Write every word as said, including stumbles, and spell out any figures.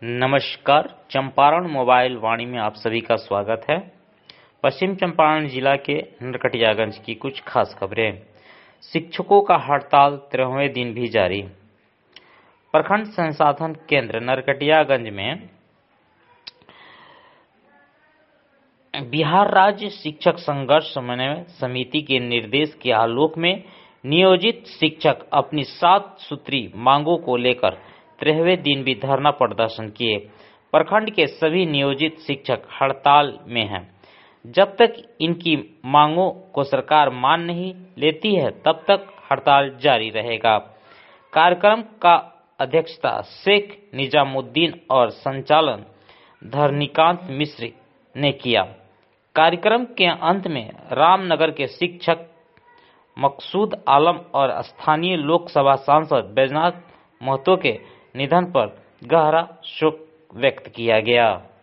नमस्कार, चंपारण मोबाइल वाणी में आप सभी का स्वागत है। पश्चिम चंपारण जिला के नरकटियागंज की कुछ खास खबरें। शिक्षकों का हड़ताल तेरहवें दिन भी जारी। प्रखंड संसाधन केंद्र नरकटियागंज में बिहार राज्य शिक्षक संघर्ष समन्वय समिति के निर्देश के आलोक में नियोजित शिक्षक अपनी सात सूत्री मांगों को लेकर तेरहवें दिन भी धरना प्रदर्शन किए। प्रखंड के सभी नियोजित शिक्षक हड़ताल में हैं। जब तक इनकी मांगों को सरकार मान नहीं लेती है तब तक हड़ताल जारी रहेगा। कार्यक्रम का अध्यक्षता शेख निजामुद्दीन और संचालन धरनीकांत मिश्र ने किया। कार्यक्रम के अंत में रामनगर के शिक्षक मकसूद आलम और स्थानीय लोकसभा सांसद बैजनाथ महतो के निधन पर गहरा शोक व्यक्त किया गया।